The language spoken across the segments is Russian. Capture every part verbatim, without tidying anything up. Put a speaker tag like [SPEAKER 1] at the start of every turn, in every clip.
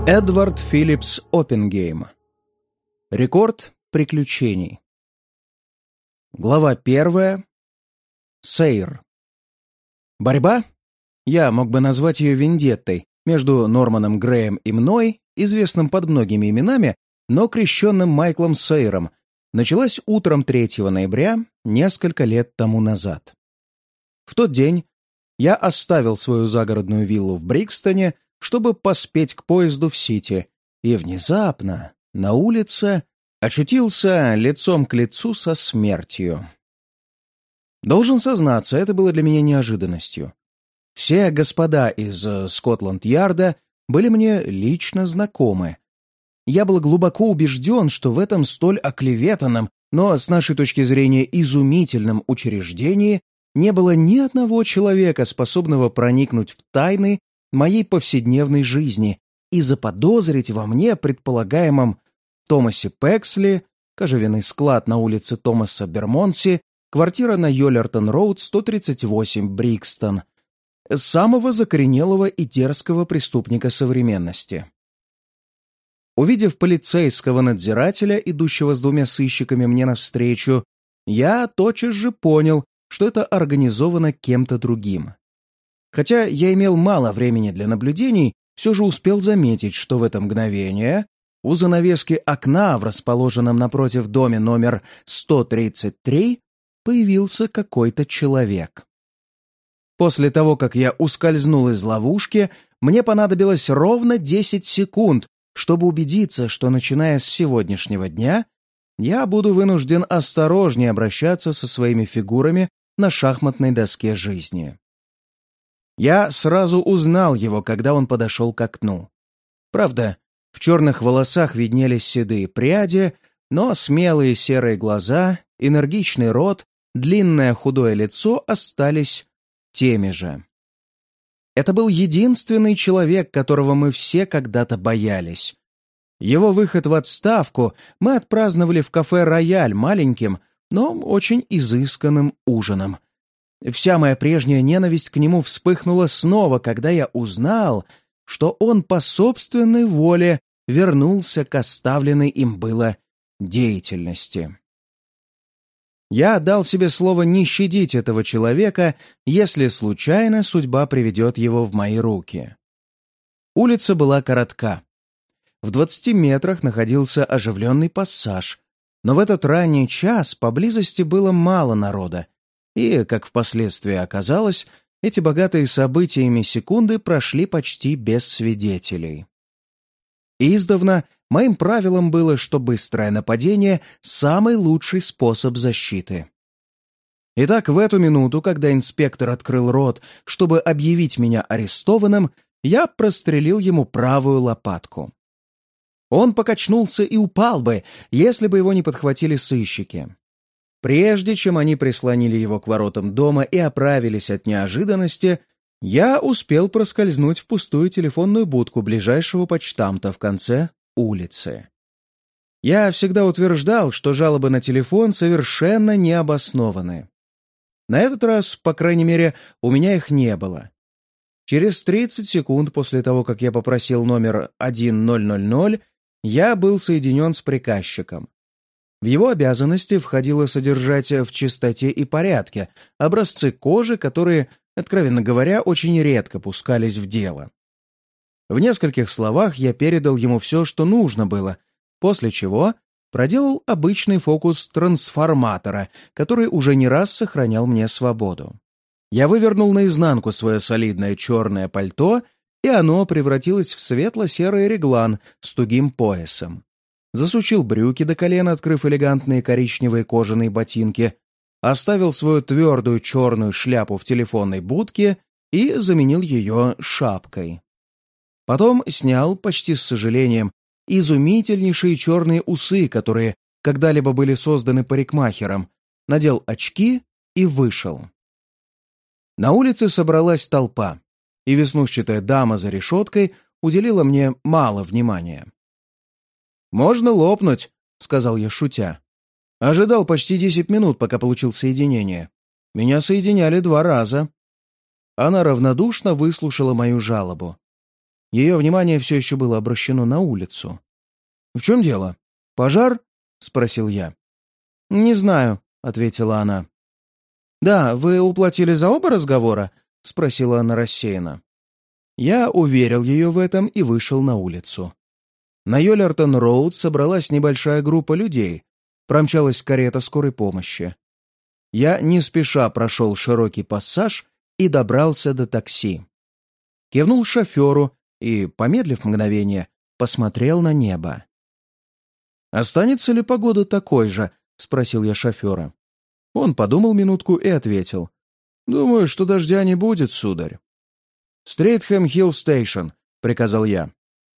[SPEAKER 1] Эдвард Филлипс Оппенгейм. Рекорд приключений. Глава первая. Сейр. Борьба? Я мог бы назвать ее вендеттой между Норманом Греем и мной, известным под многими именами, но крещенным Майклом Сейром, началась утром третьего ноября, несколько лет тому назад. В тот день я оставил свою загородную виллу в Брикстоне, чтобы поспеть к поезду в Сити, и внезапно на улице очутился лицом к лицу со смертью. Должен сознаться, это было для меня неожиданностью. Все господа из Скотланд-Ярда были мне лично знакомы. Я был глубоко убежден, что в этом столь оклеветанном, но с нашей точки зрения изумительном учреждении не было ни одного человека, способного проникнуть в тайны моей повседневной жизни и заподозрить во мне предполагаемом Томасе Пексли, кожевенный склад на улице Томаса Бермонси, квартира на Йоллертон-роуд, сто тридцать восемь, Брикстон, самого закоренелого и дерзкого преступника современности. Увидев полицейского надзирателя, идущего с двумя сыщиками мне навстречу, я тотчас же понял, что это организовано кем-то другим. Хотя я имел мало времени для наблюдений, все же успел заметить, что в это мгновение у занавески окна в расположенном напротив доме номер сто тридцать три появился какой-то человек. После того, как я ускользнул из ловушки, мне понадобилось ровно десять секунд, чтобы убедиться, что, начиная с сегодняшнего дня, я буду вынужден осторожнее обращаться со своими фигурами на шахматной доске жизни. Я сразу узнал его, когда он подошел к окну. Правда, в черных волосах виднелись седые пряди, но смелые серые глаза, энергичный рот, длинное худое лицо остались теми же. Это был единственный человек, которого мы все когда-то боялись. Его выход в отставку мы отпраздновали в кафе «Рояль» маленьким, но очень изысканным ужином. Вся моя прежняя ненависть к нему вспыхнула снова, когда я узнал, что он по собственной воле вернулся к оставленной им было деятельности. Я дал себе слово не щадить этого человека, если случайно судьба приведет его в мои руки. Улица была коротка. В двадцати метрах находился оживленный пассаж, но в этот ранний час поблизости было мало народа, и, как впоследствии оказалось, эти богатые событиями секунды прошли почти без свидетелей. Издавна моим правилом было, что быстрое нападение — самый лучший способ защиты. Итак, в эту минуту, когда инспектор открыл рот, чтобы объявить меня арестованным, я прострелил ему правую лопатку. Он покачнулся и упал бы, если бы его не подхватили сыщики. Прежде чем они прислонили его к воротам дома и оправились от неожиданности, я успел проскользнуть в пустую телефонную будку ближайшего почтамта в конце улицы. Я всегда утверждал, что жалобы на телефон совершенно необоснованы. На этот раз, по крайней мере, у меня их не было. Через тридцать секунд после того, как я попросил номер один ноль ноль ноль, я был соединен с приказчиком. В его обязанности входило содержать в чистоте и порядке образцы кожи, которые, откровенно говоря, очень редко пускались в дело. В нескольких словах я передал ему все, что нужно было, после чего проделал обычный фокус трансформатора, который уже не раз сохранял мне свободу. Я вывернул наизнанку свое солидное черное пальто, и оно превратилось в светло-серый реглан с тугим поясом. Засучил брюки до колена, открыв элегантные коричневые кожаные ботинки, оставил свою твердую черную шляпу в телефонной будке и заменил ее шапкой. Потом снял, почти с сожалением, изумительнейшие черные усы, которые когда-либо были созданы парикмахером, надел очки и вышел. На улице собралась толпа, и веснушчатая дама за решеткой уделила мне мало внимания. «Можно лопнуть», — сказал я, шутя. Ожидал почти десять минут, пока получил соединение. Меня соединяли два раза. Она равнодушно выслушала мою жалобу. Ее внимание все еще было обращено на улицу. «В чем дело? Пожар?» — спросил я. «Не знаю», — ответила она. «Да, вы уплатили за оба разговора?» — спросила она рассеянно. Я уверил ее в этом и вышел на улицу. На Йоллертон-роуд собралась небольшая группа людей, промчалась карета скорой помощи. Я не спеша прошел широкий пассаж и добрался до такси. Кивнул шоферу и, помедлив мгновение, посмотрел на небо. «Останется ли погода такой же?» — спросил я шофера. Он подумал минутку и ответил. «Думаю, что дождя не будет, сударь». «Стритхэм-Хилл-Стейшн», — приказал я.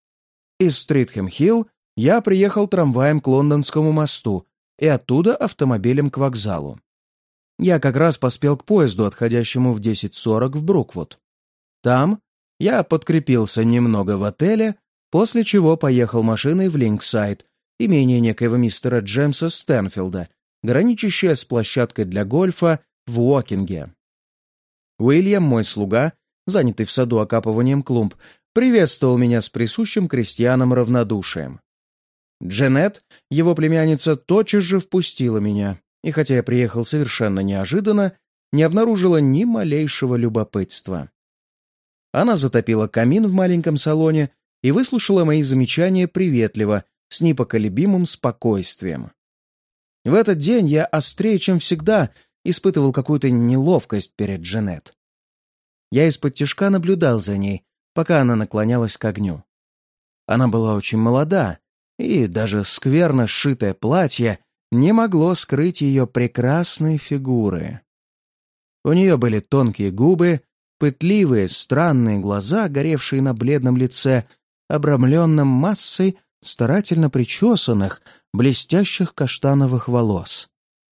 [SPEAKER 1] Из Стритхэм-Хилл я приехал трамваем к Лондонскому мосту и оттуда автомобилем к вокзалу. Я как раз поспел к поезду, отходящему в десять сорок в Бруквуд. Там я подкрепился немного в отеле, после чего поехал машиной в Линксайд, имение некоего мистера Джеймса Стэнфилда, граничащее с площадкой для гольфа в Уокинге. Уильям, мой слуга, занятый в саду окапыванием клумб, приветствовал меня с присущим крестьянам равнодушием. Дженет, его племянница, тотчас же впустила меня, и хотя я приехал совершенно неожиданно, не обнаружила ни малейшего любопытства. Она затопила камин в маленьком салоне и выслушала мои замечания приветливо, с непоколебимым спокойствием. В этот день я острее, чем всегда, испытывал какую-то неловкость перед Дженет. Я из-под тишка наблюдал за ней, пока она наклонялась к огню. Она была очень молода, и даже скверно сшитое платье не могло скрыть ее прекрасной фигуры. У нее были тонкие губы, пытливые, странные глаза, горевшие на бледном лице, обрамленном массой старательно причесанных, блестящих каштановых волос.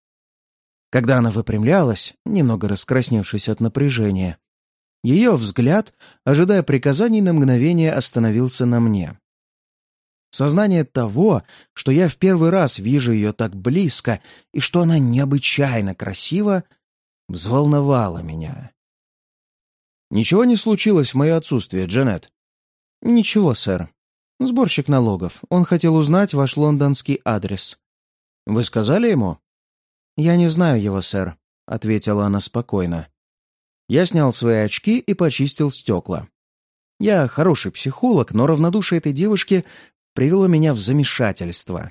[SPEAKER 1] Когда она выпрямлялась, немного раскрасневшись от напряжения, ее взгляд, ожидая приказаний, на мгновение остановился на мне. Сознание того, что я в первый раз вижу ее так близко и что она необычайно красива, взволновало меня. «Ничего не случилось в мое отсутствие, Дженет?» «Ничего, сэр. Сборщик налогов. Он хотел узнать ваш лондонский адрес». «Вы сказали ему?» «Я не знаю его, сэр», — ответила она спокойно. Я снял свои очки и почистил стекла. Я хороший психолог, но равнодушие этой девушки привело меня в замешательство.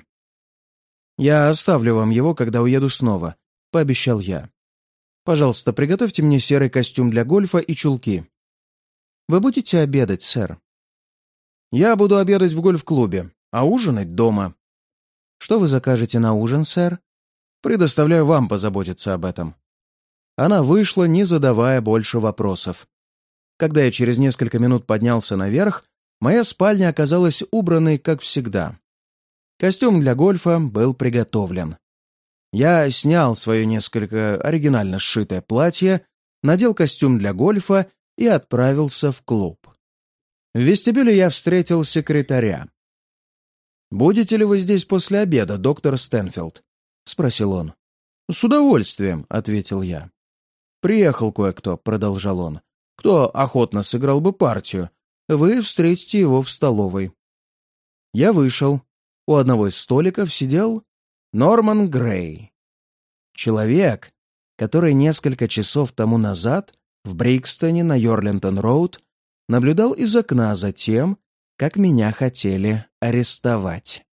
[SPEAKER 1] «Я оставлю вам его, когда уеду снова», — пообещал я. «Пожалуйста, приготовьте мне серый костюм для гольфа и чулки». «Вы будете обедать, сэр?» «Я буду обедать в гольф-клубе, а ужинать дома». «Что вы закажете на ужин, сэр?» «Предоставляю вам позаботиться об этом». Она вышла, не задавая больше вопросов. Когда я через несколько минут поднялся наверх, моя спальня оказалась убранной, как всегда. Костюм для гольфа был приготовлен. Я снял свое несколько оригинально сшитое платье, надел костюм для гольфа и отправился в клуб. В вестибюле я встретил секретаря. «Будете ли вы здесь после обеда, доктор Стэнфилд?» — спросил он. «С удовольствием», — ответил я. «Приехал кое-кто», — продолжал он. «Кто охотно сыграл бы партию? Вы встретите его в столовой». Я вышел. У одного из столиков сидел Норман Грей. Человек, который несколько часов тому назад в Брикстоне на Йорлингтон-роуд наблюдал из окна за тем, как меня хотели арестовать.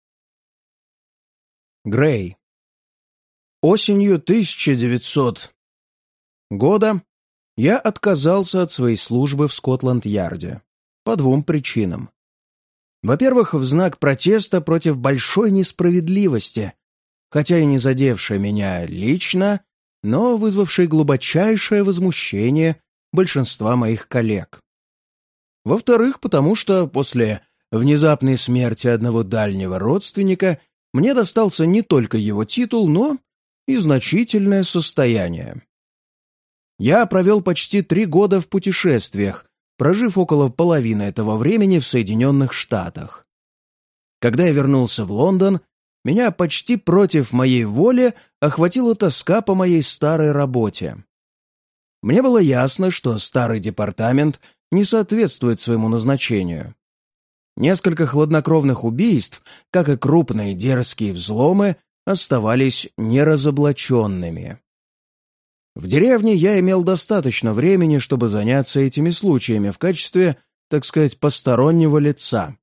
[SPEAKER 1] Грей. Осенью тысяча девятисотого года я отказался от своей службы в Скотланд-Ярде по двум причинам. Во-первых, в знак протеста против большой несправедливости, хотя и не задевшей меня лично, но вызвавшей глубочайшее возмущение большинства моих коллег. Во-вторых, потому что после внезапной смерти одного дальнего родственника мне достался не только его титул, но и значительное состояние. Я провел почти три года в путешествиях, прожив около половины этого времени в Соединенных Штатах. Когда я вернулся в Лондон, меня почти против моей воли охватила тоска по моей старой работе. Мне было ясно, что старый департамент не соответствует своему назначению. Несколько хладнокровных убийств, как и крупные дерзкие взломы, оставались неразоблаченными. В деревне я имел достаточно времени, чтобы заняться этими случаями в качестве, так сказать, постороннего лица.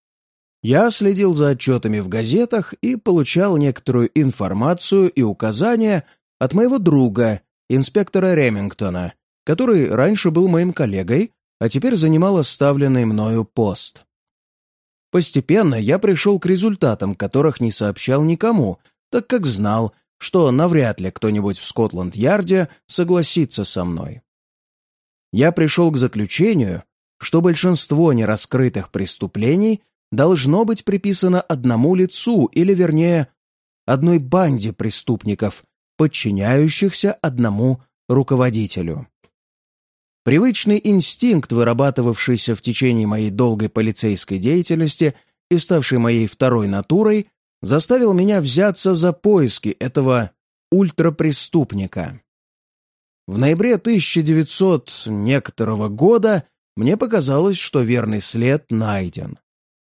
[SPEAKER 1] Я следил за отчетами в газетах и получал некоторую информацию и указания от моего друга, инспектора Ремингтона, который раньше был моим коллегой, а теперь занимал оставленный мною пост. Постепенно я пришел к результатам, которых не сообщал никому, так как знал, что навряд ли кто-нибудь в Скотланд-Ярде согласится со мной. Я пришел к заключению, что большинство нераскрытых преступлений должно быть приписано одному лицу, или, вернее, одной банде преступников, подчиняющихся одному руководителю. Привычный инстинкт, вырабатывавшийся в течение моей долгой полицейской деятельности и ставший моей второй натурой, заставил меня взяться за поиски этого ультрапреступника. В ноябре тысяча девятисотого некоторого года мне показалось, что верный след найден.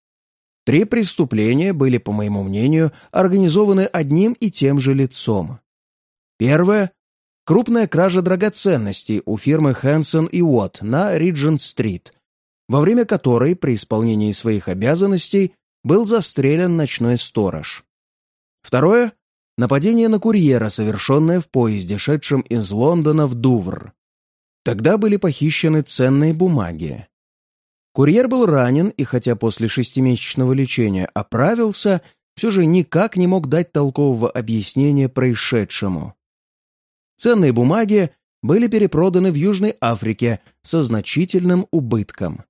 [SPEAKER 1] Три преступления были, по моему мнению, организованы одним и тем же лицом. Первое — крупная кража драгоценностей у фирмы Хэнсон и Уотт на Риджент-стрит, во время которой при исполнении своих обязанностей был застрелен ночной сторож. Второе — нападение на курьера, совершенное в поезде, шедшем из Лондона в Дувр. Тогда были похищены ценные бумаги. Курьер был ранен, и хотя после шестимесячного лечения оправился, все же никак не мог дать толкового объяснения происшедшему. Ценные бумаги были перепроданы в Южной Африке со значительным убытком.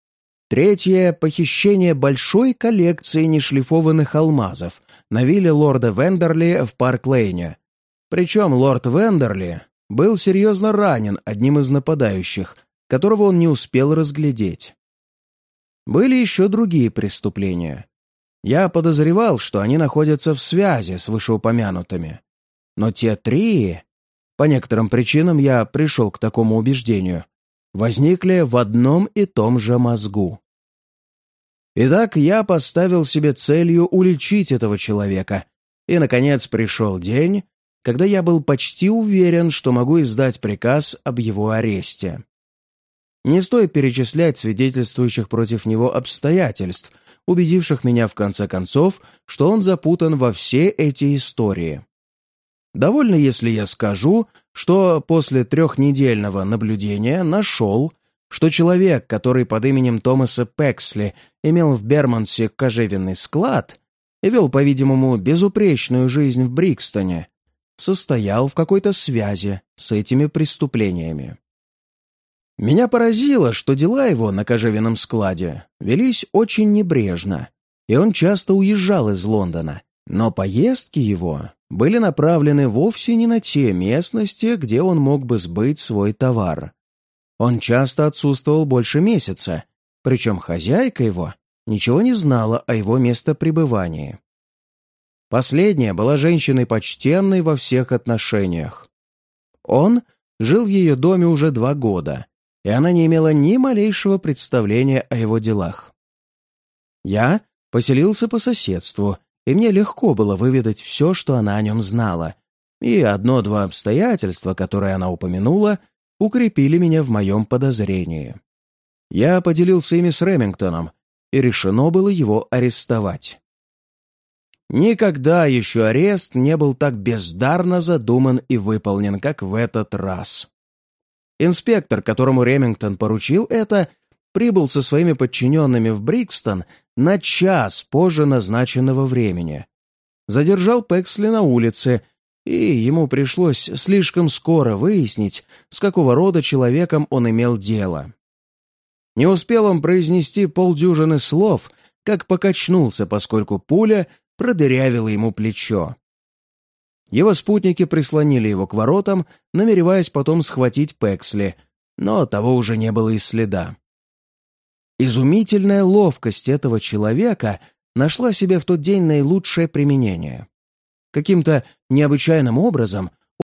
[SPEAKER 1] Третье — похищение большой коллекции нешлифованных алмазов на вилле лорда Вендерли в Парк-Лейне. Причем лорд Вендерли был серьезно ранен одним из нападающих, которого он не успел разглядеть. Были еще другие преступления. Я подозревал, что они находятся в связи с вышеупомянутыми. Но те три, по некоторым причинам я пришел к такому убеждению, возникли в одном и том же мозгу. Итак, я поставил себе целью уличить этого человека, и, наконец, пришел день, когда я был почти уверен, что могу издать приказ об его аресте. Не стоит перечислять свидетельствующих против него обстоятельств, убедивших меня в конце концов, что он запутан во все эти истории. Довольно, если я скажу, что после трехнедельного наблюдения нашел, что человек, который под именем Томаса Пексли имел в Бермонсе кожевенный склад и вел, по-видимому, безупречную жизнь в Брикстоне, состоял в какой-то связи с этими преступлениями. Меня поразило, что дела его на кожевенном складе велись очень небрежно, и он часто уезжал из Лондона, но поездки его были направлены вовсе не на те местности, где он мог бы сбыть свой товар. Он часто отсутствовал больше месяца, причем хозяйка его ничего не знала о его местопребывании. Последняя была женщиной почтенной во всех отношениях. Он жил в ее доме уже два года, и она не имела ни малейшего представления о его делах. Я поселился по соседству, и мне легко было выведать все, что она о нем знала, и одно-два обстоятельства, которые она упомянула, укрепили меня в моем подозрении. Я поделился ими с Ремингтоном, и решено было его арестовать. Никогда еще арест не был так бездарно задуман и выполнен, как в этот раз. Инспектор, которому Ремингтон поручил это, прибыл со своими подчиненными в Брикстон на час позже назначенного времени. Задержал Пексли на улице, и ему пришлось слишком скоро выяснить, с какого рода человеком он имел дело. Не успел он произнести полдюжины слов, как покачнулся, поскольку пуля продырявила ему плечо. Его спутники прислонили его к воротам, намереваясь потом схватить Пексли, но того уже не было и следа. Изумительная ловкость этого человека нашла себе в тот день наилучшее применение. Каким-то необычайным образом